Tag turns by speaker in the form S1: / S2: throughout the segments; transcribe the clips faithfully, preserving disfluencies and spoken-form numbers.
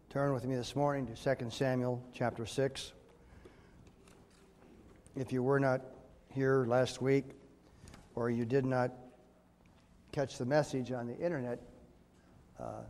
S1: Turn with me this morning to Second Samuel chapter six. If you were not here last week, or you did not catch the message on the internet uh,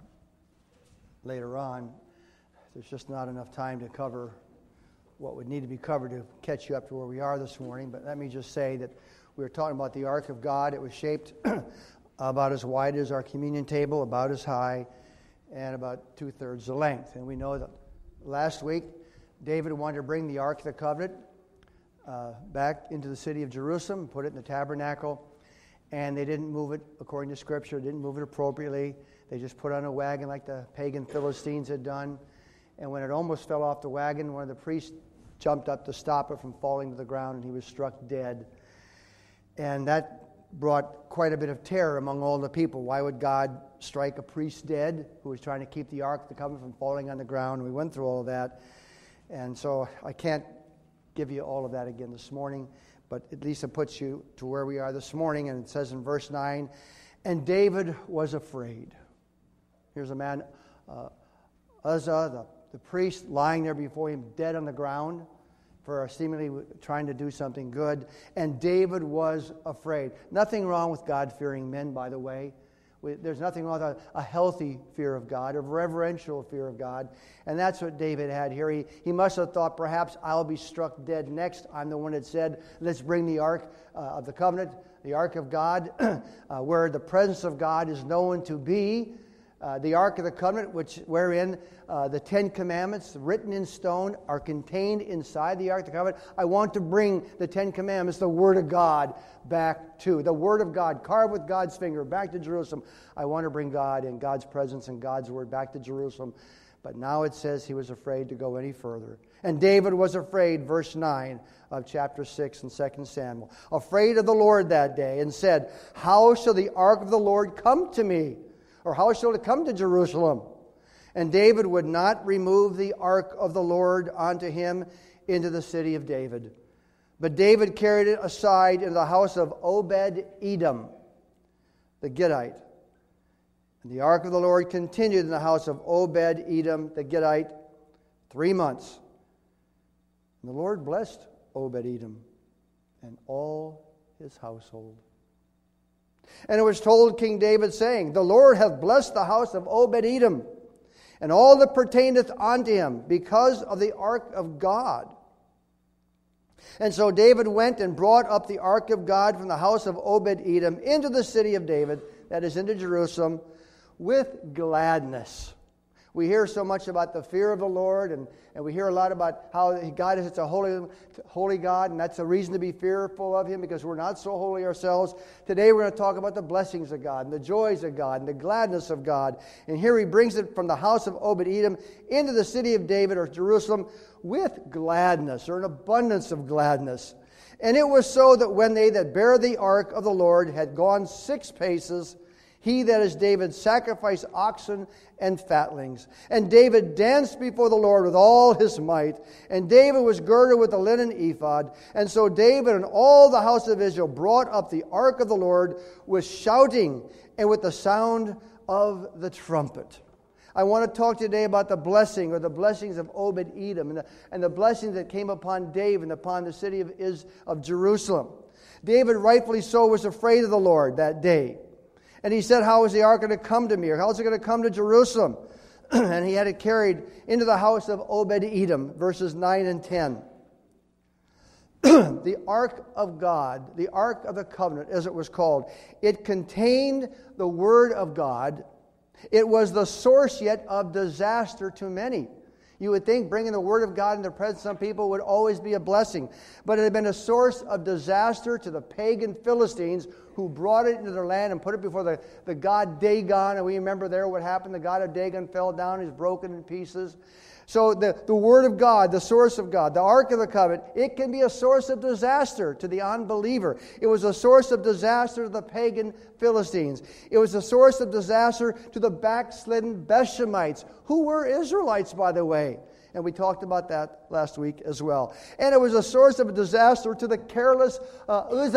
S1: later on, there's just not enough time to cover what would need to be covered to catch you up to where we are this morning. But let me just say that we were talking about the Ark of God. It was shaped about as wide as our communion table, about as high, and about two-thirds the length. And we know that last week, David wanted to bring the Ark of the Covenant uh, back into the city of Jerusalem, put it in the tabernacle, and they didn't move it according to Scripture, didn't move it appropriately. They just put on a wagon like the pagan Philistines had done. And when it almost fell off the wagon, one of the priests jumped up to stop it from falling to the ground, and he was struck dead. And that brought quite a bit of terror among all the people. Why would God strike a priest dead who was trying to keep the Ark of the Covenant from falling on the ground? We went through all of that. And so I can't give you all of that again this morning, but at least it puts you to where we are this morning. And it says in verse nine, and David was afraid. Here's a man, uh, Uzzah, the, the priest, lying there before him, dead on the ground, for seemingly trying to do something good. And David was afraid. Nothing wrong with God-fearing men, by the way. We, there's nothing wrong with a, a healthy fear of God, a reverential fear of God. And that's what David had here. He, he must have thought, perhaps I'll be struck dead next. I'm the one that said, let's bring the Ark uh, of the Covenant, the Ark of God, uh, where the presence of God is known to be. Uh, the Ark of the Covenant, which wherein uh, the Ten Commandments written in stone are contained inside the Ark of the Covenant. I want to bring the Ten Commandments, the Word of God, back to the Word of God, carved with God's finger, back to Jerusalem. I want to bring God and God's presence and God's Word back to Jerusalem. But now it says he was afraid to go any further. And David was afraid, verse nine of chapter six in Second Samuel, afraid of the Lord that day, and said, how shall the Ark of the Lord come to me? Or how shall it come to Jerusalem? And David would not remove the ark of the Lord unto him into the city of David. But David carried it aside into the house of Obed-Edom, the Gittite. And the ark of the Lord continued in the house of Obed-Edom, the Gittite, three months. And the Lord blessed Obed-Edom and all his household. And it was told King David, saying, the Lord hath blessed the house of Obed-Edom, and all that pertaineth unto him, because of the ark of God. And so David went and brought up the ark of God from the house of Obed-Edom into the city of David, that is, into Jerusalem, with gladness. We hear so much about the fear of the Lord, and, and we hear a lot about how God is such a holy, holy God, and that's a reason to be fearful of Him, because we're not so holy ourselves. Today we're going to talk about the blessings of God, and the joys of God, and the gladness of God. And here He brings it from the house of Obed-Edom into the city of David, or Jerusalem, with gladness, or an abundance of gladness. And it was so that when they that bare the ark of the Lord had gone six paces, he, that is David, sacrificed oxen and fatlings. And David danced before the Lord with all his might. And David was girded with a linen ephod. And so David and all the house of Israel brought up the ark of the Lord with shouting and with the sound of the trumpet. I want to talk today about the blessing, or the blessings of Obed-Edom, and the, and the blessings that came upon David and upon the city of, Is, of Jerusalem. David, rightfully so, was afraid of the Lord that day. And he said, how is the ark going to come to me? Or how is it going to come to Jerusalem? And he had it carried into the house of Obed-Edom, verses nine and ten. The ark of God, the ark of the covenant, as it was called, it contained the word of God. It was the source yet of disaster to many. You would think bringing the Word of God in the presence of some people would always be a blessing. But it had been a source of disaster to the pagan Philistines, who brought it into their land and put it before the, the god Dagon. And we remember there what happened. The god of Dagon fell down. He's broken in pieces. So the, the Word of God, the source of God, the Ark of the Covenant, it can be a source of disaster to the unbeliever. It was a source of disaster to the pagan Philistines. It was a source of disaster to the backslidden Bethshemites, who were Israelites, by the way. And we talked about that last week as well. And it was a source of disaster to the careless uh, Uzzah,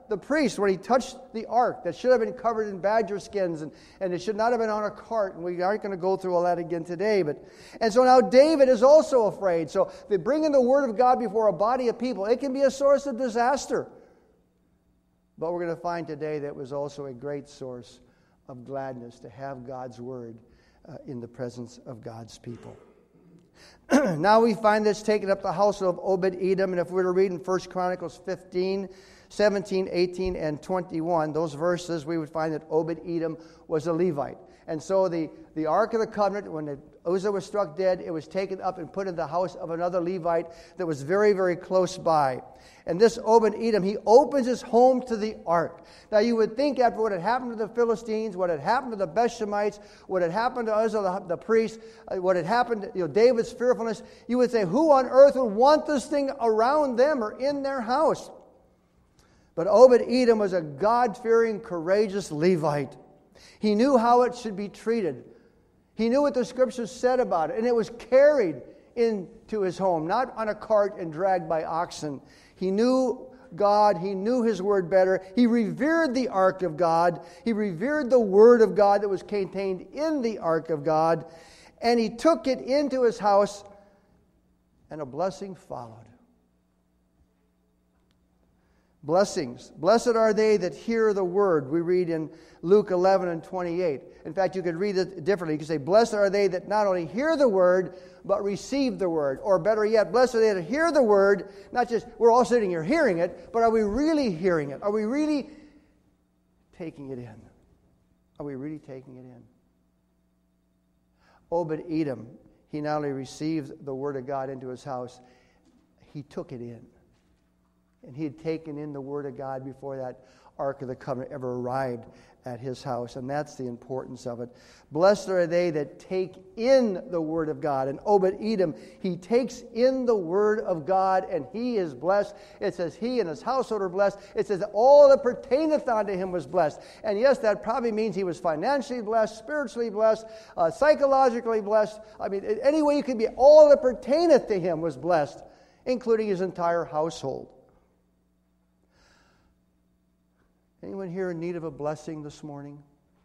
S1: the priest, when he touched the ark that should have been covered in badger skins, and, and it should not have been on a cart, and we aren't going to go through all that again today. But and so now David is also afraid. So they bring in the word of God before a body of people. It can be a source of disaster. But we're going to find today that it was also a great source of gladness to have God's word uh, in the presence of God's people. Now we find this taken up the house of Obed-Edom, and if we were to read in First Chronicles fifteen, seventeen, eighteen, and twenty-one, those verses, we would find that Obed-Edom was a Levite. And so the, the Ark of the Covenant, when the, Uzzah was struck dead, it was taken up and put in the house of another Levite that was very, very close by. And this Obed-Edom, he opens his home to the Ark. Now you would think after what had happened to the Philistines, what had happened to the Bethshemites, what had happened to Uzzah the, the priest, uh, what had happened to you know, David's fearfulness, you would say, who on earth would want this thing around them or in their house? But Obed-Edom was a God-fearing, courageous Levite. He knew how it should be treated. He knew what the Scriptures said about it, and it was carried into his home, not on a cart and dragged by oxen. He knew God. He knew His Word better. He revered the Ark of God. He revered the Word of God that was contained in the Ark of God, and he took it into his house, and a blessing followed. Blessings. Blessed are they that hear the word. We read in Luke eleven and twenty-eight. In fact, you could read it differently. You could say, blessed are they that not only hear the word, but receive the word. Or better yet, blessed are they that hear the word, not just, we're all sitting here hearing it, but are we really hearing it? Are we really taking it in? Are we really taking it in? Obed-Edom, he not only received the word of God into his house, he took it in. And he had taken in the Word of God before that Ark of the Covenant ever arrived at his house. And that's the importance of it. Blessed are they that take in the Word of God. And Obed-Edom, he takes in the Word of God, and he is blessed. It says he and his household are blessed. It says that all that pertaineth unto him was blessed. And yes, that probably means he was financially blessed, spiritually blessed, uh, psychologically blessed. I mean, any way you could be, all that pertaineth to him was blessed, including his entire household. Anyone here in need of a blessing this morning?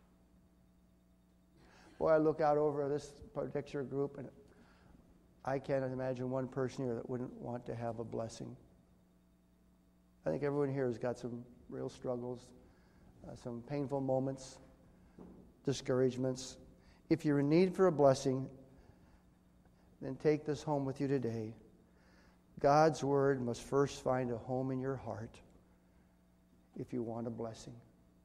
S1: Boy, I look out over this particular group, and I can't imagine one person here that wouldn't want to have a blessing. I think everyone here has got some real struggles, uh, some painful moments, discouragements. If you're in need for a blessing, then take this home with you today. God's Word must first find a home in your heart if you want a blessing.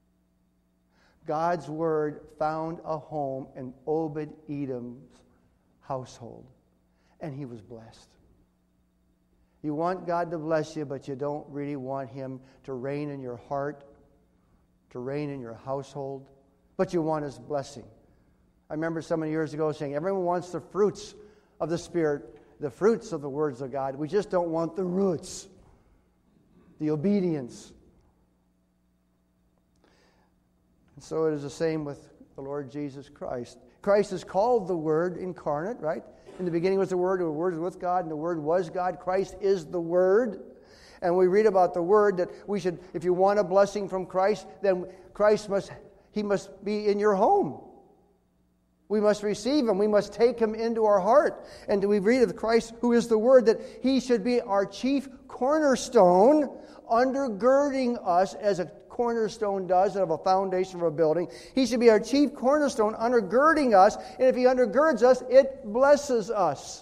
S1: God's Word found a home in Obed-Edom's household, and he was blessed. You want God to bless you, but you don't really want Him to reign in your heart, to reign in your household, but you want His blessing. I remember so many years ago saying, everyone wants the fruits of the Spirit, the fruits of the words of God. We just don't want the roots, the obedience. And so it is the same with the Lord Jesus Christ. Christ is called the Word incarnate, right? In the beginning was the Word, and the Word was with God, and the Word was God. Christ is the Word. And we read about the Word that we should, if you want a blessing from Christ, then Christ must, He must be in your home. We must receive Him. We must take Him into our heart. And we read of Christ, who is the Word, that He should be our chief cornerstone, undergirding us as a cornerstone does of a foundation of a building. He should be our chief cornerstone, undergirding us. And if He undergirds us, it blesses us.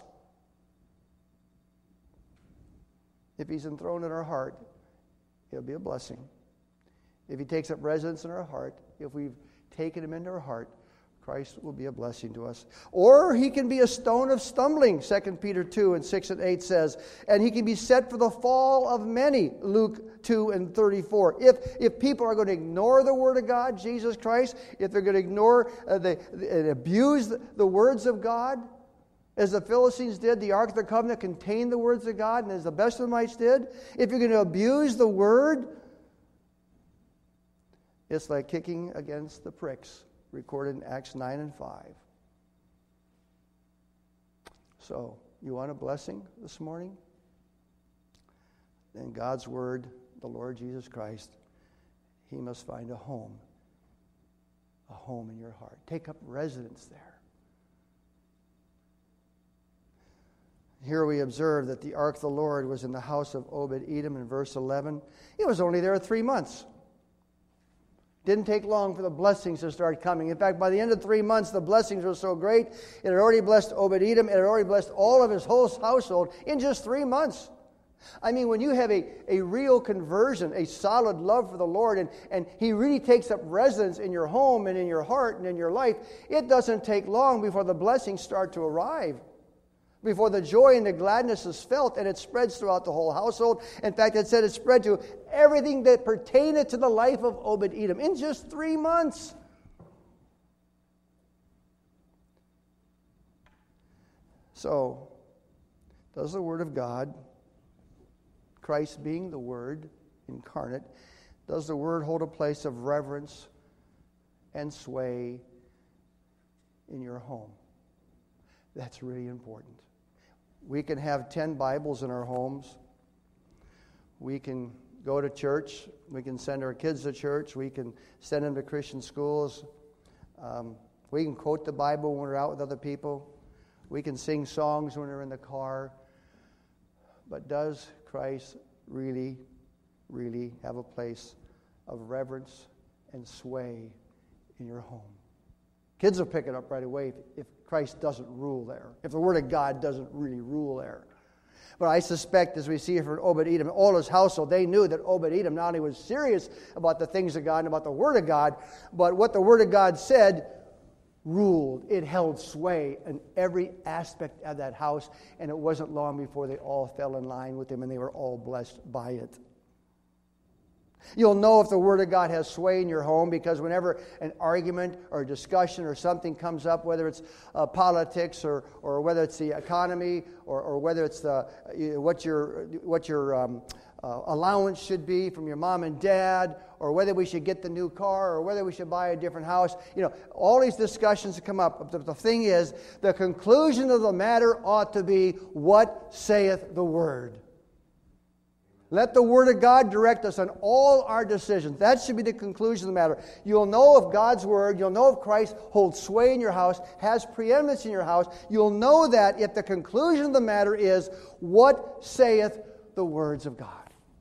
S1: If He's enthroned in our heart, it'll be a blessing. If He takes up residence in our heart, if we've taken Him into our heart, Christ will be a blessing to us. Or He can be a stone of stumbling, Second Peter two and six and eight says. And He can be set for the fall of many, Luke two and thirty-four. If if people are going to ignore the Word of God, Jesus Christ, if they're going to ignore uh, the, and abuse the, the words of God, as the Philistines did, the Ark of the Covenant contained the words of God, and as the Bethshemites did, if you're going to abuse the Word, it's like kicking against the pricks, recorded in Acts nine and five. So, you want a blessing this morning? Then God's Word, the Lord Jesus Christ, he must find a home, a home in your heart. Take up residence there. Here we observe that the ark of the Lord was in the house of Obed-Edom in verse eleven. It was only there three months. Didn't take long for the blessings to start coming. In fact, by the end of three months, the blessings were so great, it had already blessed Obed-Edom, it had already blessed all of his whole household in just three months. I mean, when you have a, a real conversion, a solid love for the Lord, and, and He really takes up residence in your home and in your heart and in your life, it doesn't take long before the blessings start to arrive, before the joy and the gladness is felt, and it spreads throughout the whole household. In fact, it said it spread to everything that pertained to the life of Obed-Edom in just three months. So, does the Word of God, Christ being the Word incarnate, does the Word hold a place of reverence and sway in your home? That's really important. We can have ten Bibles in our homes. We can go to church. We can send our kids to church. We can send them to Christian schools. Um, we can quote the Bible when we're out with other people. We can sing songs when we're in the car. But does Christ really, really have a place of reverence and sway in your home? Kids will pick it up right away if, if Christ doesn't rule there, if the Word of God doesn't really rule there. But I suspect, as we see from Obed-Edom, all his household, they knew that Obed-Edom not only was serious about the things of God and about the Word of God, but what the Word of God said ruled. It held sway in every aspect of that house, and it wasn't long before they all fell in line with him, and they were all blessed by it. You'll know if the Word of God has sway in your home because whenever an argument or a discussion or something comes up, whether it's uh, politics or, or whether it's the economy or, or whether it's the uh, what your what your um, uh, allowance should be from your mom and dad, or whether we should get the new car, or whether we should buy a different house, you know, all these discussions come up. The, the thing is, the conclusion of the matter ought to be, what saith the Word? Let the Word of God direct us on all our decisions. That should be the conclusion of the matter. You'll know if God's Word, you'll know if Christ holds sway in your house, has preeminence in your house. You'll know that if the conclusion of the matter is, what saith the words of God?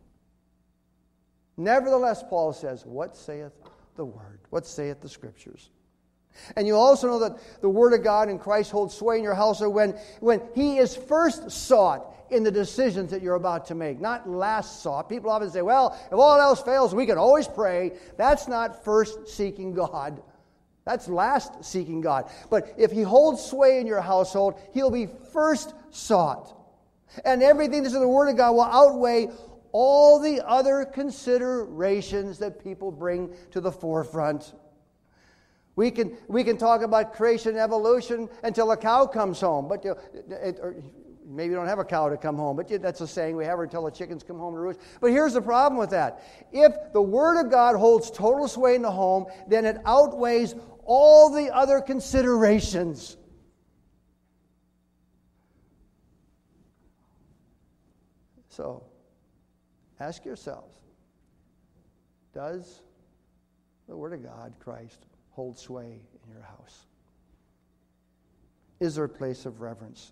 S1: Nevertheless, Paul says, what saith the Word? What saith the Scriptures? And you also know that the Word of God and Christ holds sway in your household when, when He is first sought in the decisions that you're about to make, not last sought. People often say, well, if all else fails, we can always pray. That's not first seeking God. That's last seeking God. But if He holds sway in your household, He'll be first sought. And everything that's in the Word of God will outweigh all the other considerations that people bring to the forefront. We can we can talk about creation and evolution until a cow comes home, but you know, it, or maybe you don't have a cow to come home, but that's a saying we have until the chickens come home to roost. But here's the problem with that: if the Word of God holds total sway in the home, then it outweighs all the other considerations. So, ask yourselves: does the Word of God, Christ, hold sway in your house? Is there a place of reverence?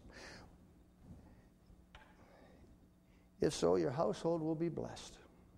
S1: If so, your household will be blessed.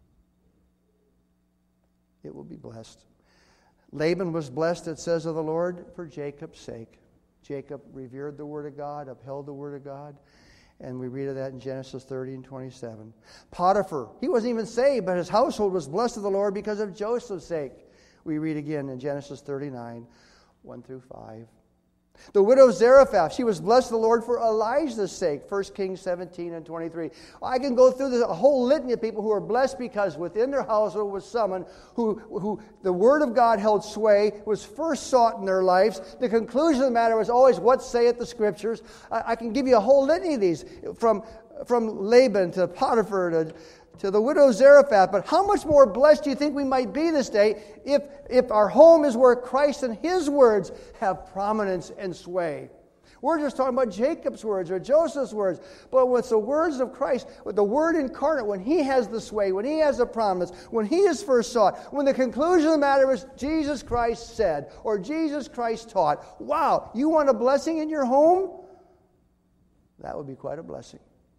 S1: It will be blessed. Laban was blessed, it says, of the Lord for Jacob's sake. Jacob revered the Word of God, upheld the Word of God, and we read of that in Genesis thirty and twenty-seven. Potiphar, he wasn't even saved, but his household was blessed of the Lord because of Joseph's sake. We read again in Genesis thirty-nine, one through five. The widow Zarephath, she was blessed of the Lord for Elijah's sake. First Kings seventeen and twenty-three. I can go through this, a whole litany of people who are blessed because within their household was someone who, who the Word of God held sway, was first sought in their lives. The conclusion of the matter was always, what saith the Scriptures? I, I can give you a whole litany of these, from, from Laban to Potiphar to to the widow Zarephath. But how much more blessed do you think we might be this day if, if our home is where Christ and His words have prominence and sway? We're just talking about Jacob's words or Joseph's words. But with the words of Christ, with the Word incarnate, when He has the sway, when He has the promise, when He is first sought, when the conclusion of the matter is Jesus Christ said or Jesus Christ taught, wow, you want a blessing in your home? That would be quite a blessing.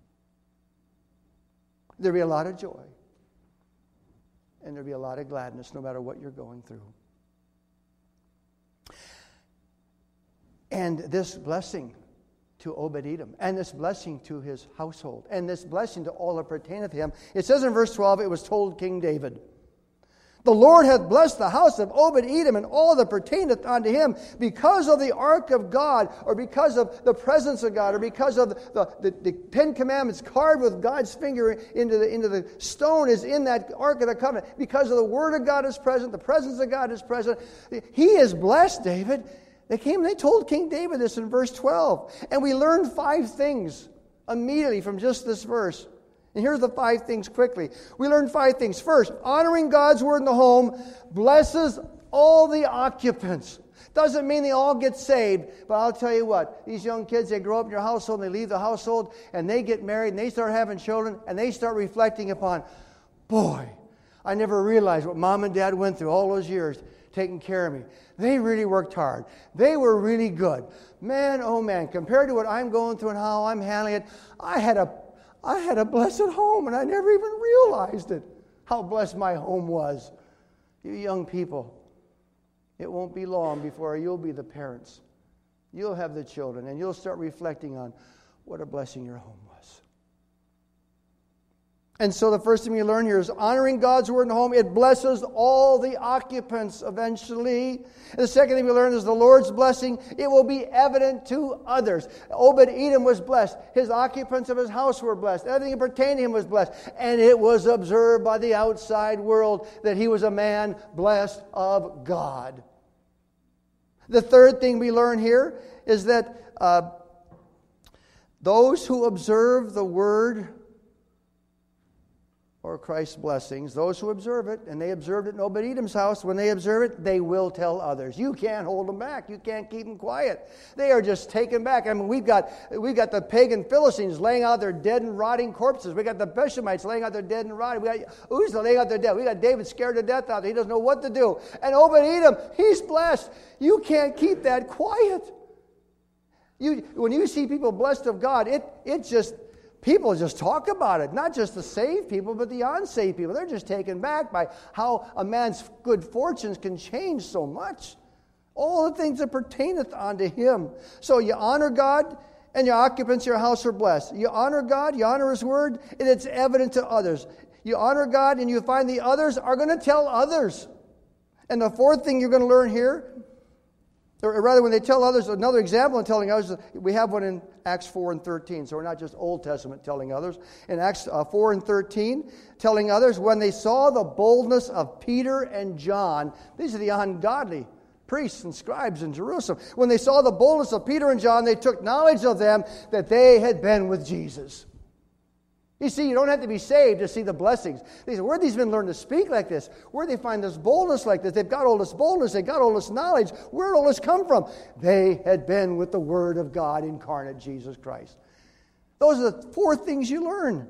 S1: There'd be a lot of joy. And there'd be a lot of gladness no matter what you're going through. And this blessing to Obed-Edom, and this blessing to his household, and this blessing to all that pertaineth to him. It says in verse twelve, it was told King David, the Lord hath blessed the house of Obed-Edom and all that pertaineth unto him because of the ark of God, or because of the presence of God, or because of the, the, the Ten Commandments carved with God's finger into the, into the stone is in that ark of the covenant. Because of the Word of God is present, the presence of God is present. He is blessed, David. They came and they told King David this in verse twelve. And we learned five things immediately from just this verse. And here's the five things quickly. We learned five things. First, honoring God's Word in the home blesses all the occupants. Doesn't mean they all get saved, but I'll tell you what, these young kids, they grow up in your household, and they leave the household, and they get married, and they start having children, and they start reflecting upon, boy, I never realized what Mom and Dad went through all those years taking care of me. They really worked hard. They were really good. Man, oh man, compared to what I'm going through and how I'm handling it, I had a I had a blessed home, and I never even realized it, how blessed my home was. You young people, it won't be long before you'll be the parents. You'll have the children, and you'll start reflecting on what a blessing your home was. And so the first thing we learn here is honoring God's Word in the home. It blesses all the occupants eventually. And the second thing we learn is the Lord's blessing. It will be evident to others. Obed-Edom was blessed. His occupants of his house were blessed. Everything that pertained to him was blessed. And it was observed by the outside world that he was a man blessed of God. The third thing we learn here is that uh, those who observe the Word or Christ's blessings, those who observe it, and they observed it in Obed-Edom's house, when they observe it, they will tell others. You can't hold them back. You can't keep them quiet. They are just taken back. I mean, we've got we've got the pagan Philistines laying out their dead and rotting corpses. We got the Benjamites laying out their dead and rotting. We got Uzzah laying out their dead. We got David scared to death out there. He doesn't know what to do. And Obed-Edom, he's blessed. You can't keep that quiet. You when you see people blessed of God, it it just people just talk about it, not just the saved people, but the unsaved people. They're just taken back by how a man's good fortunes can change so much. All the things that pertaineth unto him. So you honor God, and your occupants of your house are blessed. You honor God, you honor His Word, and it's evident to others. You honor God, and you find the others are going to tell others. And the fourth thing you're going to learn here, or rather when they tell others, another example in telling others, we have one in Acts four and thirteen, so we're not just Old Testament telling others. In Acts four and thirteen, telling others, when they saw the boldness of Peter and John, these are the ungodly priests and scribes in Jerusalem. When they saw the boldness of Peter and John, they took knowledge of them that they had been with Jesus. You see, you don't have to be saved to see the blessings. They say, where did these men learn to speak like this? Where did they find this boldness like this? They've got all this boldness. They've got all this knowledge. Where did all this come from? They had been with the Word of God incarnate, Jesus Christ. Those are the four things you learn.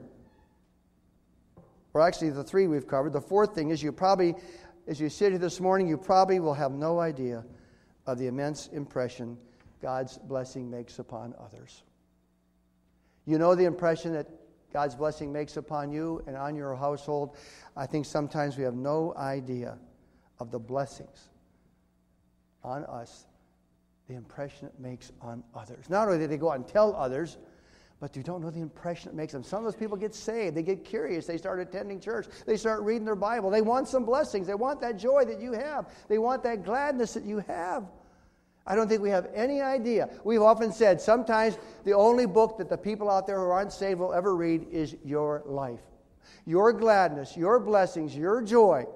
S1: Or actually, the three we've covered. The fourth thing is you probably, as you sit here this morning, you probably will have no idea of the immense impression God's blessing makes upon others. You know the impression that God's blessing makes upon you and on your household. I think sometimes we have no idea of the blessings on us, the impression it makes on others. Not only do they go out and tell others, but you don't know the impression it makes them. Some of those people get saved. They get curious. They start attending church. They start reading their Bible. They want some blessings. They want that joy that you have. They want that gladness that you have. I don't think we have any idea. We've often said sometimes the only book that the people out there who aren't saved will ever read is your life. Your gladness, your blessings, your joy.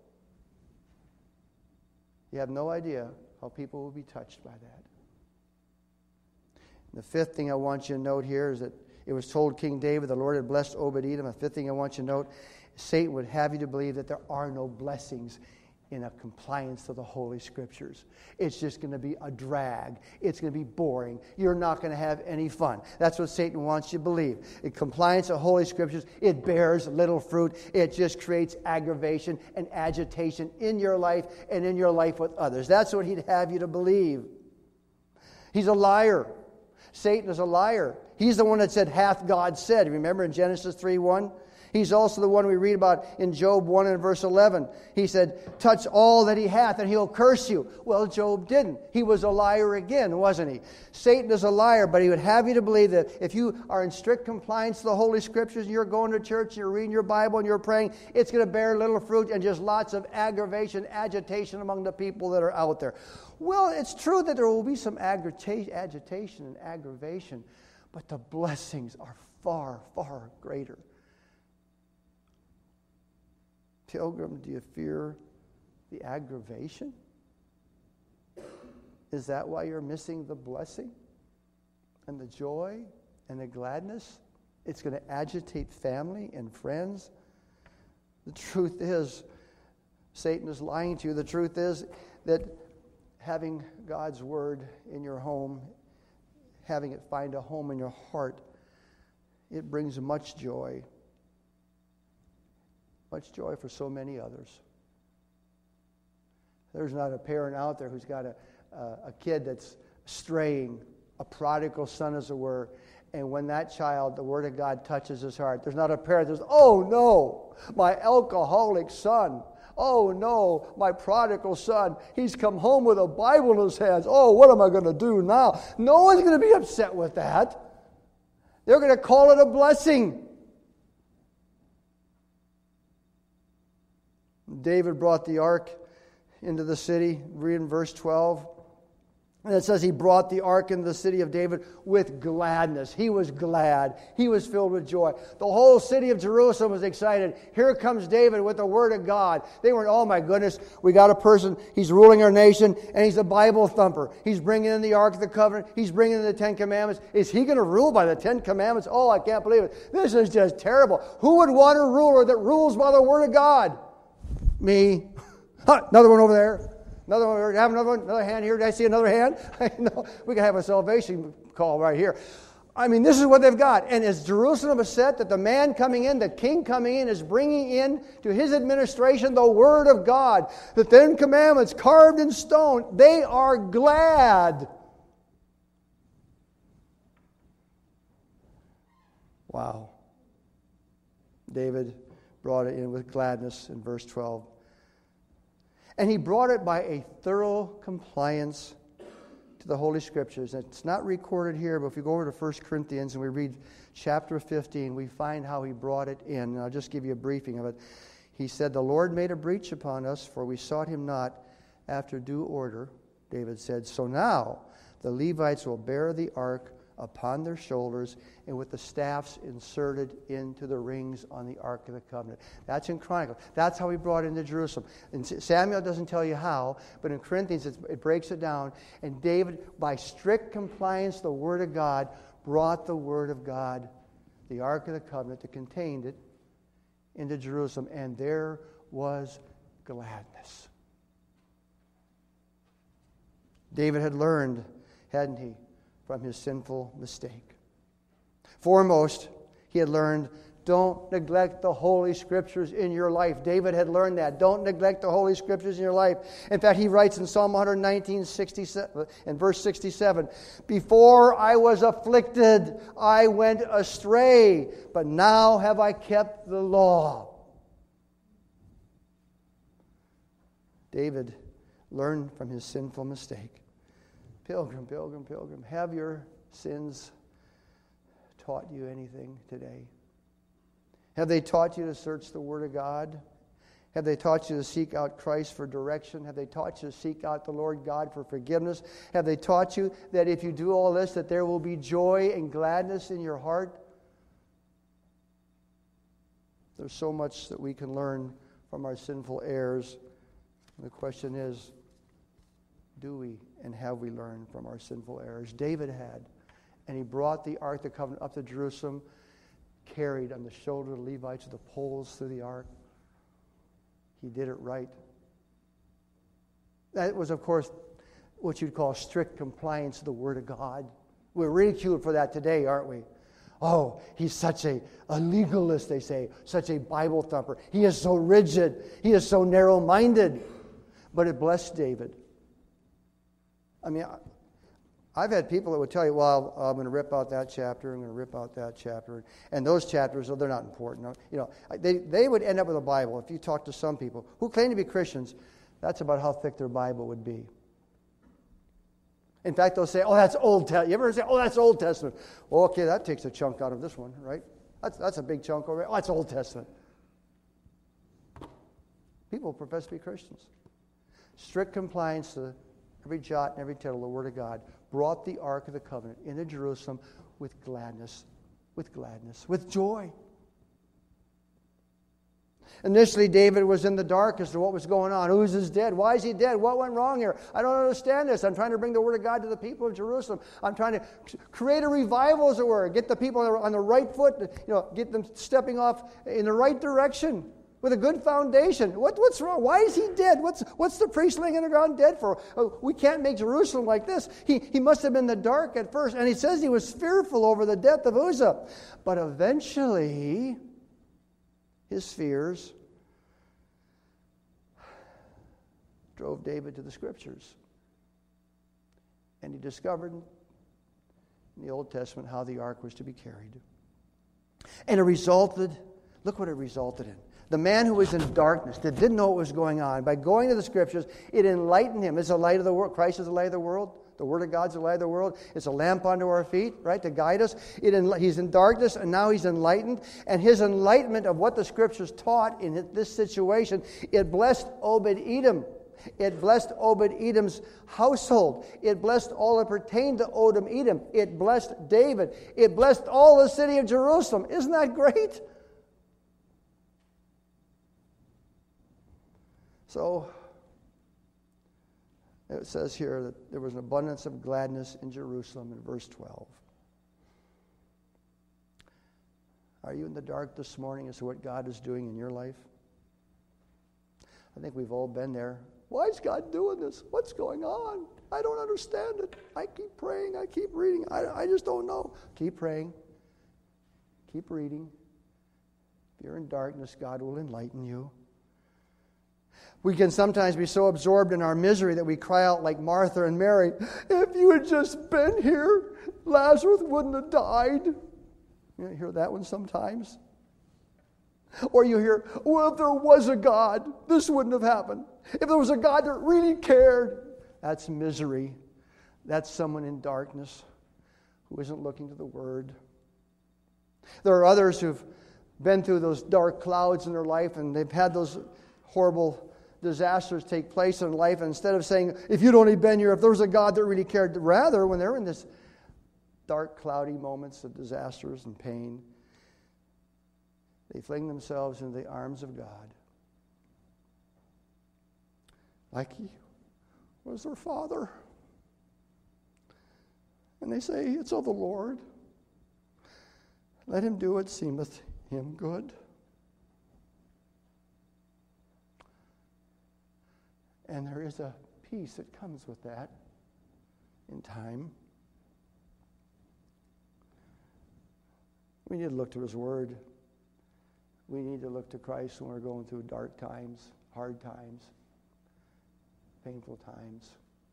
S1: You have no idea how people will be touched by that. And the fifth thing I want you to note here is that it was told King David the Lord had blessed Obed-Edom. The fifth thing I want you to note, Satan would have you to believe that there are no blessings in a compliance to the Holy Scriptures. It's just going to be a drag. It's going to be boring. You're not going to have any fun. That's what Satan wants you to believe. In compliance to Holy Scriptures, it bears little fruit. It just creates aggravation and agitation in your life and in your life with others. That's what he'd have you to believe. He's a liar. Satan is a liar. He's the one that said, hath God said. Remember in Genesis three one? He's also the one we read about in Job one and verse eleven. He said, touch all that he hath and he'll curse you. Well, Job didn't. He was a liar again, wasn't he? Satan is a liar, but he would have you to believe that if you are in strict compliance to the Holy Scriptures and you're going to church and you're reading your Bible and you're praying, it's going to bear little fruit and just lots of aggravation, agitation among the people that are out there. Well, it's true that there will be some aggrita- agitation and aggravation, but the blessings are far, far greater. Pilgrim, do you fear the aggravation? Is that why you're missing the blessing and the joy and the gladness? It's going to agitate family and friends. The truth is, Satan is lying to you. The truth is that having God's word in your home, having it find a home in your heart, it brings much joy. Much joy for so many others. There's not a parent out there who's got a, a, a kid that's straying, a prodigal son as it were, and when that child, the Word of God, touches his heart, there's not a parent that says, oh no, my alcoholic son. Oh no, my prodigal son, he's come home with a Bible in his hands. Oh, what am I going to do now? No one's going to be upset with that. They're going to call it a blessing. David brought the ark into the city. Read in verse twelve. And it says he brought the ark into the city of David with gladness. He was glad. He was filled with joy. The whole city of Jerusalem was excited. Here comes David with the word of God. They were, oh my goodness, we got a person, he's ruling our nation, and he's a Bible thumper. He's bringing in the Ark of the Covenant. He's bringing in the Ten Commandments. Is he going to rule by the Ten Commandments? Oh, I can't believe it. This is just terrible. Who would want a ruler that rules by the word of God? Me. Huh, another one over there. Another one over there. Have another one. Another hand here. Did I see another hand? No, we can have a salvation call right here. I mean, this is what they've got. And is Jerusalem upset that the man coming in, the king coming in, is bringing in to his administration the word of God, the Ten Commandments carved in stone? They are glad. Wow. David brought it in with gladness in verse twelve. And he brought it by a thorough compliance to the Holy Scriptures. It's not recorded here, but if we go over to First Corinthians and we read chapter fifteen, we find how he brought it in. And I'll just give you a briefing of it. He said, the Lord made a breach upon us, for we sought him not after due order, David said. So now the Levites will bear the ark upon their shoulders and with the staffs inserted into the rings on the Ark of the Covenant. That's in Chronicles. That's how he brought it into Jerusalem. And Samuel doesn't tell you how, but in Corinthians it breaks it down. And David, by strict compliance to the Word of God, brought the Word of God, the Ark of the Covenant that contained it, into Jerusalem. And there was gladness. David had learned, hadn't he, from his sinful mistake. Foremost, he had learned, don't neglect the Holy Scriptures in your life. David had learned that. Don't neglect the Holy Scriptures in your life. In fact, he writes in Psalm one nineteen, sixty-seven, in verse sixty-seven, before I was afflicted, I went astray, but now have I kept the law. David learned from his sinful mistake. Pilgrim, pilgrim, pilgrim, have your sins taught you anything today? Have they taught you to search the Word of God? Have they taught you to seek out Christ for direction? Have they taught you to seek out the Lord God for forgiveness? Have they taught you that if you do all this, that there will be joy and gladness in your heart? There's so much that we can learn from our sinful errors. The question is, do we and have we learned from our sinful errors? David had. And he brought the Ark of the Covenant up to Jerusalem, carried on the shoulder of the Levites the poles through the Ark. He did it right. That was, of course, what you'd call strict compliance to the Word of God. We're ridiculed for that today, aren't we? Oh, he's such a, a legalist, they say, such a Bible thumper. He is so rigid. He is so narrow-minded. But it blessed David. I mean, I've had people that would tell you, well, I'm going to rip out that chapter, I'm going to rip out that chapter. And those chapters, oh, they're not important. You know, they, they would end up with a Bible. If you talk to some people who claim to be Christians, that's about how thick their Bible would be. In fact, they'll say, oh, that's Old Testament. You ever say, oh, that's Old Testament? Well, okay, that takes a chunk out of this one, right? That's, that's a big chunk over there. Oh, that's Old Testament. People profess to be Christians. Strict compliance to every jot and every tittle of the Word of God brought the Ark of the Covenant into Jerusalem with gladness, with gladness, with joy. Initially, David was in the dark as to what was going on. Uzzah's dead. Why is he dead? What went wrong here? I don't understand this. I'm trying to bring the Word of God to the people of Jerusalem. I'm trying to create a revival, as it were. Get the people on the right foot, you know, get them stepping off in the right direction with a good foundation. What, what's wrong? Why is he dead? What's, what's the priest laying in the ground dead for? Oh, we can't make Jerusalem like this. He, he must have been in the dark at first. And he says he was fearful over the death of Uzzah. But eventually, his fears drove David to the Scriptures. And he discovered in the Old Testament how the ark was to be carried. And it resulted, look what it resulted in. The man who was in darkness, that didn't know what was going on, by going to the Scriptures, it enlightened him. It's the light of the world. Christ is the light of the world. The Word of God's the light of the world. It's a lamp unto our feet, right, to guide us. It en- he's in darkness, and now he's enlightened. And his enlightenment of what the Scriptures taught in this situation, it blessed Obed-Edom. It blessed Obed-Edom's household. It blessed all that pertained to Obed-Edom. It blessed David. It blessed all the city of Jerusalem. Isn't that great? So, it says here that there was an abundance of gladness in Jerusalem in verse twelve. Are you in the dark this morning as to what God is doing in your life? I think we've all been there. Why is God doing this? What's going on? I don't understand it. I keep praying. I keep reading. I, I just don't know. Keep praying. Keep reading. If you're in darkness, God will enlighten you. We can sometimes be so absorbed in our misery that we cry out like Martha and Mary, if you had just been here, Lazarus wouldn't have died. You hear that one sometimes? Or you hear, well, if there was a God, this wouldn't have happened. If there was a God that really cared. That's misery. That's someone in darkness who isn't looking to the Word. There are others who've been through those dark clouds in their life, and they've had those horrible disasters take place in life. And instead of saying, if you'd only been here, if there was a God that really cared, rather, when they're in this dark, cloudy moments of disasters and pain, they fling themselves into the arms of God. Like he was their father. And they say, it's of the Lord. Let him do what seemeth him good. And there is a peace that comes with that in time. We need to look to His Word. We need to look to Christ when we're going through dark times, hard times, painful times.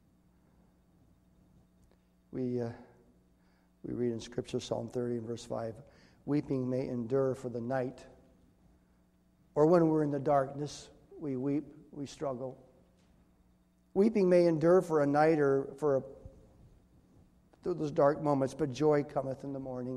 S1: We uh, we read in Scripture, Psalm thirty and verse five, weeping may endure for the night, or when we're in the darkness, we weep, we struggle. Weeping may endure for a night or for a, through those dark moments, but joy cometh in the morning.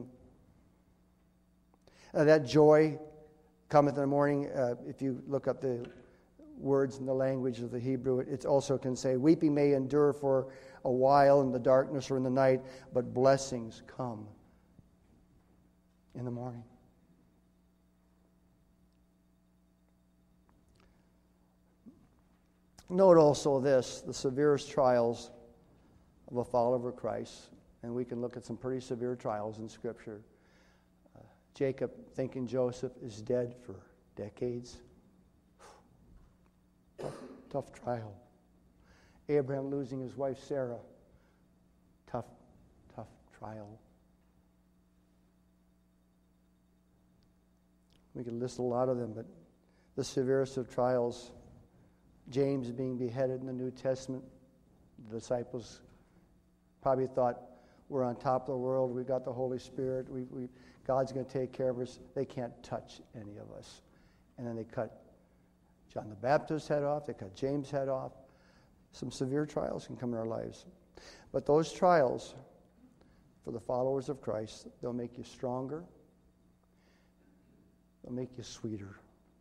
S1: Uh, that joy cometh in the morning. Uh, if you look up the words in the language of the Hebrew, it, it also can say, weeping may endure for a while in the darkness or in the night, but blessings come in the morning. Note also this, the severest trials of a follower of Christ, and we can look at some pretty severe trials in Scripture. Uh, Jacob thinking Joseph is dead for decades. Tough, tough trial. Abraham losing his wife Sarah. Tough, tough trial. We could list a lot of them, but the severest of trials, James being beheaded in the New Testament, the disciples probably thought, we're on top of the world, we got the Holy Spirit, we, we, God's going to take care of us. They can't touch any of us. And then they cut John the Baptist's head off, they cut James' head off. Some severe trials can come in our lives. But those trials, for the followers of Christ, they'll make you stronger, they'll make you sweeter.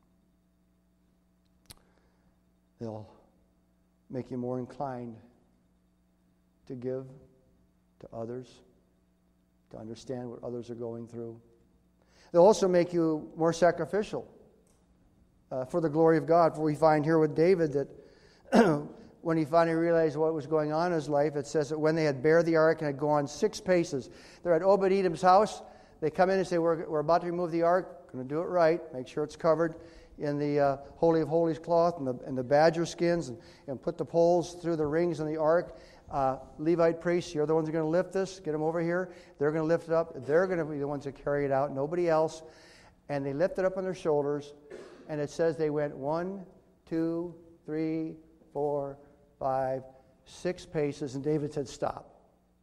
S1: They'll make you more inclined to give to others, to understand what others are going through. They'll also make you more sacrificial uh, for the glory of God. For we find here with David that when he finally realized what was going on in his life, it says that when they had bared the ark and had gone six paces, they're at Obed-Edom's house. They come in and say, we're, we're about to remove the ark, going to do it right, make sure it's covered in the uh, Holy of Holies cloth and the, and the badger skins, and, and put the poles through the rings in the ark. Uh, Levite priests, you're the ones who are going to lift this. Get them over here. They're going to lift it up. They're going to be the ones that carry it out, nobody else. And they lift it up on their shoulders, and it says they went one, two, three, four, five, six paces, and David said, stop.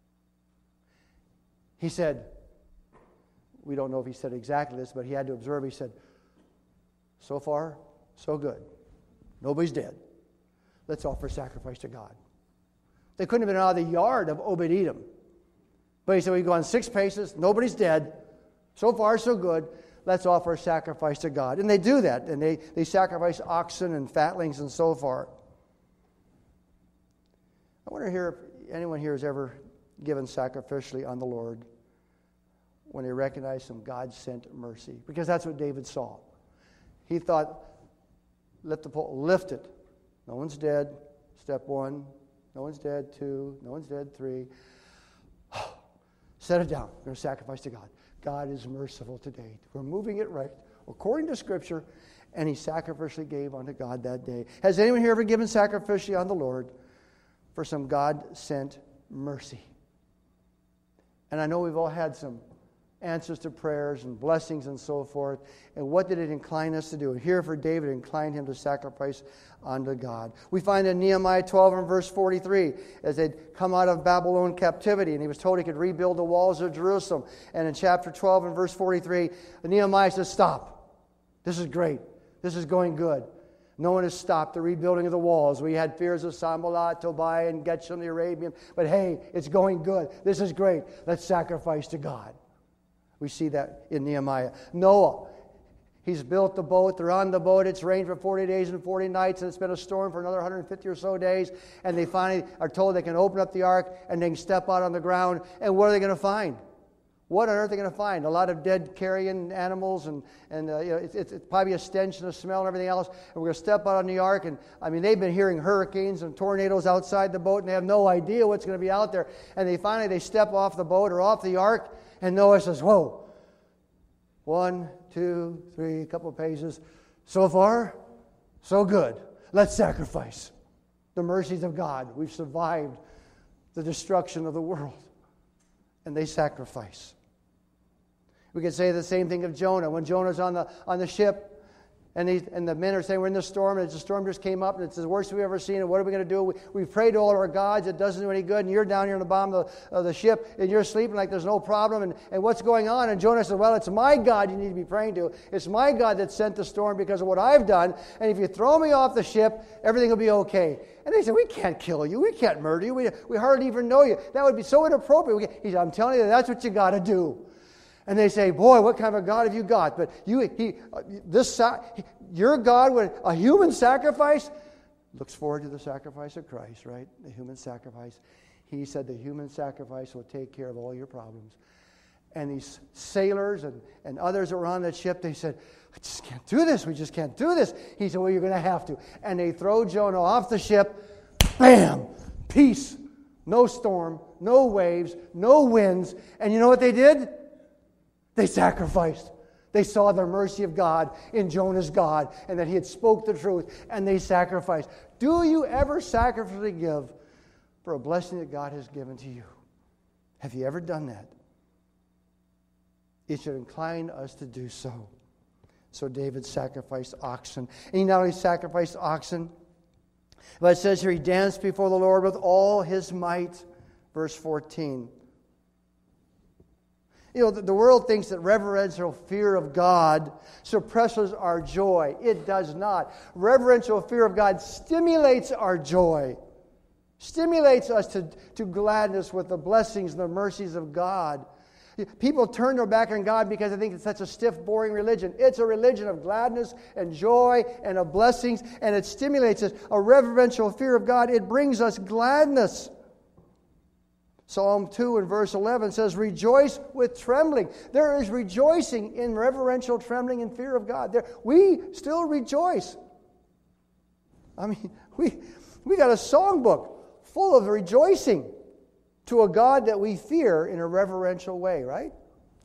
S1: He said, we don't know if he said exactly this, but he had to observe. He said, so far, so good. Nobody's dead. Let's offer sacrifice to God. They couldn't have been out of the yard of Obed-Edom. But he said, we've gone six paces, nobody's dead. So far, so good. Let's offer a sacrifice to God. And they do that. And they, they sacrifice oxen and fatlings and so forth. I wonder here if anyone here has ever given sacrificially on the Lord when they recognized some God-sent mercy. Because that's what David saw. He thought, lift the pole, lift it. No one's dead. Step one. No one's dead. Two. No one's dead. Three. Set it down. We're going to sacrifice to God. God is merciful today. We're moving it right according to Scripture, and he sacrificially gave unto God that day. Has anyone here ever given sacrificially on the Lord for some God-sent mercy? And I know we've all had some answers to prayers and blessings and so forth. And what did it incline us to do? Here for David, it inclined him to sacrifice unto God. We find in Nehemiah twelve and verse forty-three, as they'd come out of Babylon captivity, and he was told he could rebuild the walls of Jerusalem. And in chapter twelve and verse forty-three, Nehemiah says, stop. This is great. This is going good. No one has stopped the rebuilding of the walls. We had fears of Sanballat, Tobiah, and Geshem the Arabian. But hey, it's going good. This is great. Let's sacrifice to God. We see that in Nehemiah. Noah, he's built the boat. They're on the boat. It's rained for forty days and forty nights, and it's been a storm for another one hundred fifty or so days. And they finally are told they can open up the ark and they can step out on the ground. And what are they going to find? What on earth are they going to find? A lot of dead carrion animals, and, and uh, you know, it's, it's probably a stench and a smell and everything else. And we're going to step out on the ark. And I mean, they've been hearing hurricanes and tornadoes outside the boat, and they have no idea what's going to be out there. And they finally they step off the boat or off the ark. And Noah says, whoa, one, two, three, a couple of pages. So far, so good. Let's sacrifice. The mercies of God. We've survived the destruction of the world. And they sacrifice. We could say the same thing of Jonah. When Jonah's on the on the ship, and, he, and the men are saying, we're in the storm, and the storm just came up, and it's the worst we've ever seen, and what are we going to do? We, we've prayed to all of our gods, it doesn't do any good, and you're down here in the bottom of the, of the ship, and you're sleeping like there's no problem, and, and what's going on? And Jonah said, well, it's my God you need to be praying to. It's my God that sent the storm because of what I've done, and if you throw me off the ship, everything will be okay. And they said, we can't kill you, we can't murder you, we, we hardly even know you. That would be so inappropriate. We, he said, I'm telling you, that's what you got to do. And they say, boy, what kind of a God have you got? But you, he, this, your God with a human sacrifice looks forward to the sacrifice of Christ, right? The human sacrifice. He said the human sacrifice will take care of all your problems. And these sailors and, and others that were on that ship, they said, I just can't do this. We just can't do this. He said, well, you're going to have to. And they throw Jonah off the ship. Bam! Peace. No storm, no waves, no winds. And you know what they did? They sacrificed. They saw the mercy of God in Jonah's God and that he had spoke the truth, and they sacrificed. Do you ever sacrificially give for a blessing that God has given to you? Have you ever done that? It should incline us to do so. So David sacrificed oxen. And he not only sacrificed oxen, but it says here he danced before the Lord with all his might. Verse fourteen. You know, the, the world thinks that reverential fear of God suppresses our joy. It does not. Reverential fear of God stimulates our joy. Stimulates us to, to gladness with the blessings and the mercies of God. People turn their back on God because they think it's such a stiff, boring religion. It's a religion of gladness and joy and of blessings, and it stimulates us. A reverential fear of God, it brings us gladness. Psalm two and verse eleven says, rejoice with trembling. There is rejoicing in reverential trembling and fear of God. There, we still rejoice. I mean, we, we got a songbook full of rejoicing to a God that we fear in a reverential way, right?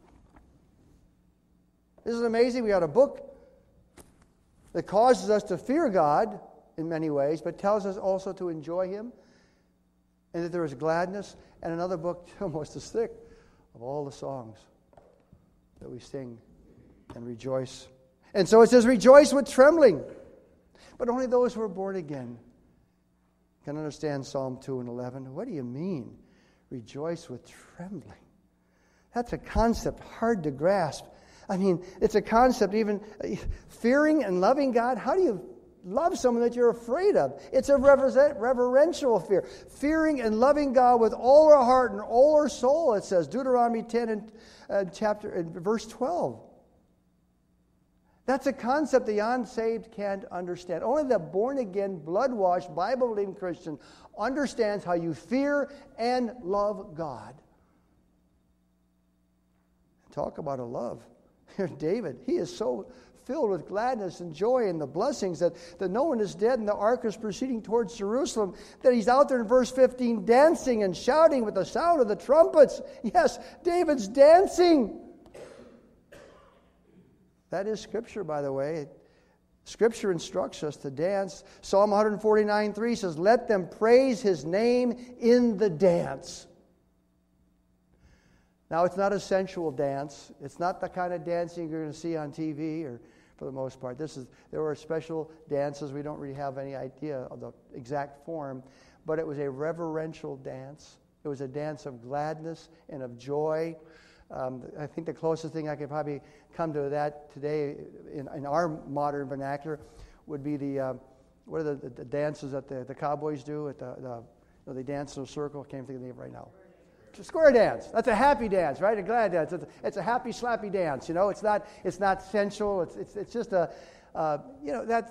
S1: Isn't it amazing? We got a book that causes us to fear God in many ways, but tells us also to enjoy Him, and that there is gladness. And another book, almost as thick, of all the songs that we sing and rejoice. And so it says, rejoice with trembling. But only those who are born again can understand Psalm two and eleven. What do you mean? Rejoice with trembling. That's a concept hard to grasp. I mean, it's a concept even fearing and loving God. How do you love someone that you're afraid of? It's a reverential fear. Fearing and loving God with all our heart and all our soul, it says, Deuteronomy ten and uh, chapter and verse twelve. That's a concept the unsaved can't understand. Only the born-again, blood-washed, Bible-believing Christian understands how you fear and love God. Talk about a love. Here, David, he is so filled with gladness and joy and the blessings that, that no one is dead and the ark is proceeding towards Jerusalem, that he's out there in verse fifteen dancing and shouting with the sound of the trumpets. Yes, David's dancing. That is Scripture, by the way. Scripture instructs us to dance. Psalm one forty-nine three says, let them praise His name in the dance. Now, it's not a sensual dance. It's not the kind of dancing you're going to see on T V, or for the most part. This is there were special dances. We don't really have any idea of the exact form, but it was a reverential dance. It was a dance of gladness and of joy. Um, I think the closest thing I could probably come to that today in, in our modern vernacular would be the uh, what are the, the, the dances that the, the cowboys do at the, the you know, they dance in a circle. I can't think of the name right now. It's a square dance. That's a happy dance, right? A glad dance. It's a, it's a happy, slappy dance. You know, it's not it's not sensual. It's it's it's just a uh, you know that's.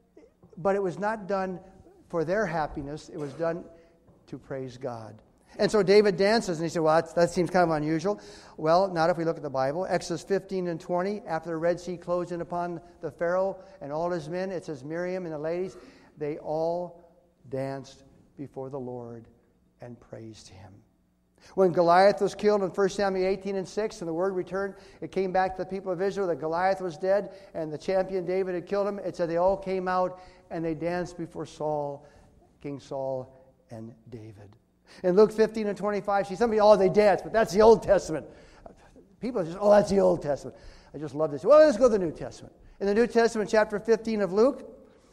S1: But it was not done for their happiness. It was done to praise God. And so David dances, and he said, well, that's, that seems kind of unusual. Well, not if we look at the Bible. Exodus fifteen and twenty, after the Red Sea closed in upon the Pharaoh and all his men, it says Miriam and the ladies, they all danced before the Lord and praised Him. When Goliath was killed in First Samuel eighteen and six, and the word returned, it came back to the people of Israel that Goliath was dead, and the champion David had killed him. It said they all came out, and they danced before Saul, King Saul, and David. In Luke fifteen and twenty-five, see, somebody, oh, they dance, but that's the Old Testament. People are just, oh, that's the Old Testament. I just love this. Well, let's go to the New Testament. In the New Testament, chapter fifteen of Luke,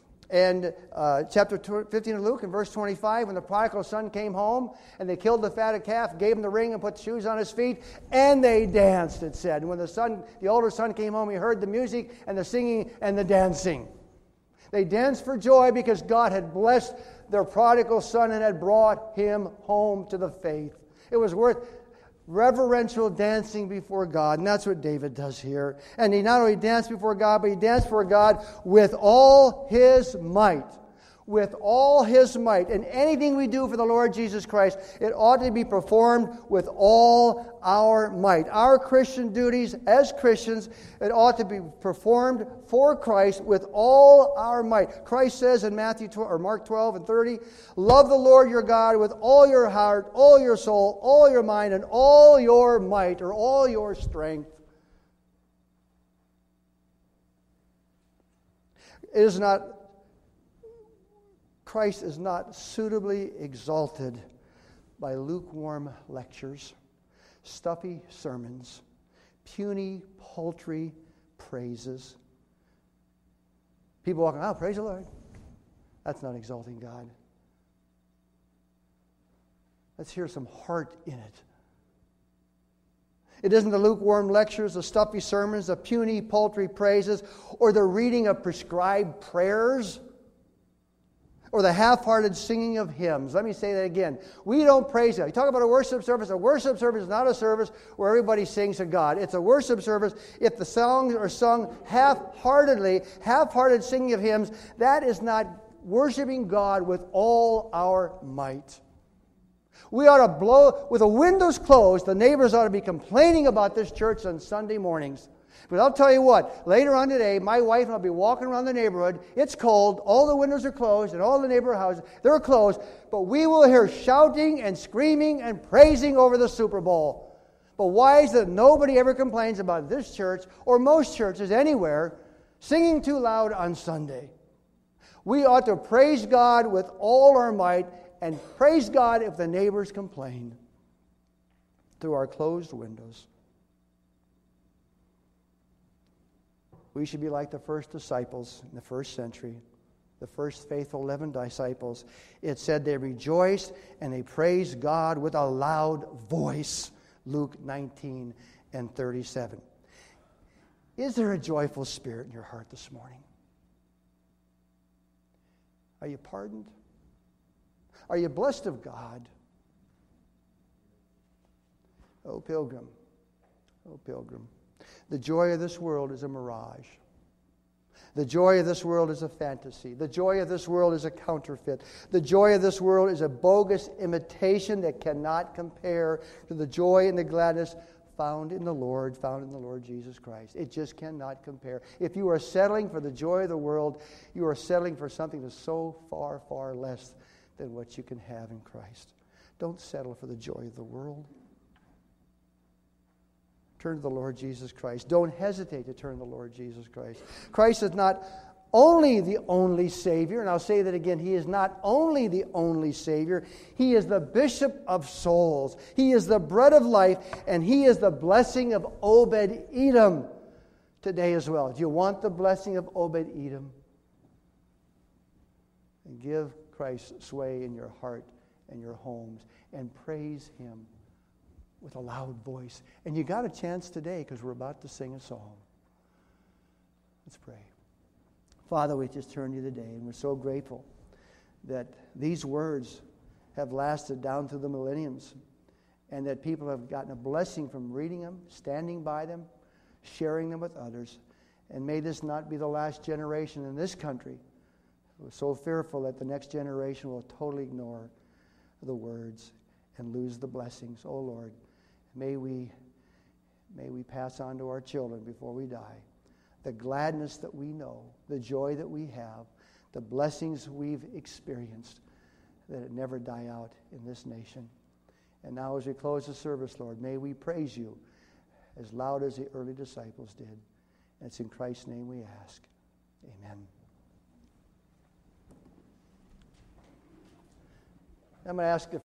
S1: and uh, chapter fifteen of Luke, and verse twenty-five, when the prodigal son came home, and they killed the fatted calf, gave him the ring, and put shoes on his feet, and they danced, it said. And when the son, the older son came home, he heard the music, and the singing, and the dancing. They danced for joy because God had blessed their prodigal son and had brought him home to the faith. It was worth reverential dancing before God, and that's what David does here. And he not only danced before God, but he danced before God with all his might. With all his might. And anything we do for the Lord Jesus Christ, it ought to be performed with all our might. Our Christian duties as Christians, it ought to be performed for Christ with all our might. Christ says in Matthew twelve, or Mark twelve and thirty, love the Lord your God with all your heart, all your soul, all your mind, and all your might, or all your strength. It is not Christ is not suitably exalted by lukewarm lectures, stuffy sermons, puny, paltry praises. People walking, oh, praise the Lord. That's not exalting God. Let's hear some heart in it. It isn't the lukewarm lectures, the stuffy sermons, the puny, paltry praises, or the reading of prescribed prayers, or the half-hearted singing of hymns. Let me say that again. We don't praise God. You talk about a worship service. A worship service is not a service where everybody sings to God. It's a worship service if the songs are sung half-heartedly, half-hearted singing of hymns. That is not worshiping God with all our might. We ought to blow, with the windows closed, the neighbors ought to be complaining about this church on Sunday mornings. But I'll tell you what, later on today, my wife and I will be walking around the neighborhood. It's cold, all the windows are closed, and all the neighborhood houses, they're closed. But we will hear shouting and screaming and praising over the Super Bowl. But why is it nobody ever complains about this church, or most churches anywhere, singing too loud on Sunday? We ought to praise God with all our might, and praise God if the neighbors complain through our closed windows. We should be like the first disciples in the first century, the first faithful eleven disciples. It said they rejoiced and they praised God with a loud voice. Luke nineteen and thirty-seven. Is there a joyful spirit in your heart this morning? Are you pardoned? Are you blessed of God? Oh, pilgrim. Oh, pilgrim. The joy of this world is a mirage. The joy of this world is a fantasy. The joy of this world is a counterfeit. The joy of this world is a bogus imitation that cannot compare to the joy and the gladness found in the Lord, found in the Lord Jesus Christ. It just cannot compare. If you are settling for the joy of the world, you are settling for something that's so far, far less than what you can have in Christ. Don't settle for the joy of the world. Turn to the Lord Jesus Christ. Don't hesitate to turn to the Lord Jesus Christ. Christ is not only the only Savior, and I'll say that again, He is not only the only Savior, He is the Bishop of souls. He is the bread of life, and He is the blessing of Obed-Edom today as well. Do you want the blessing of Obed-Edom? And give Christ sway in your heart and your homes, and praise Him with a loud voice. And you got a chance today because we're about to sing a song. Let's pray. Father, we just turn to you today, and we're so grateful that these words have lasted down through the millenniums, and that people have gotten a blessing from reading them, standing by them, sharing them with others. And may this not be the last generation in this country who is so fearful that the next generation will totally ignore the words and lose the blessings. Oh Lord, may we may we pass on to our children before we die the gladness that we know, the joy that we have, the blessings we've experienced, that it never die out in this nation. And now as we close the service, Lord, may we praise you as loud as the early disciples did. And it's in Christ's name we ask. Amen. I'm going to ask if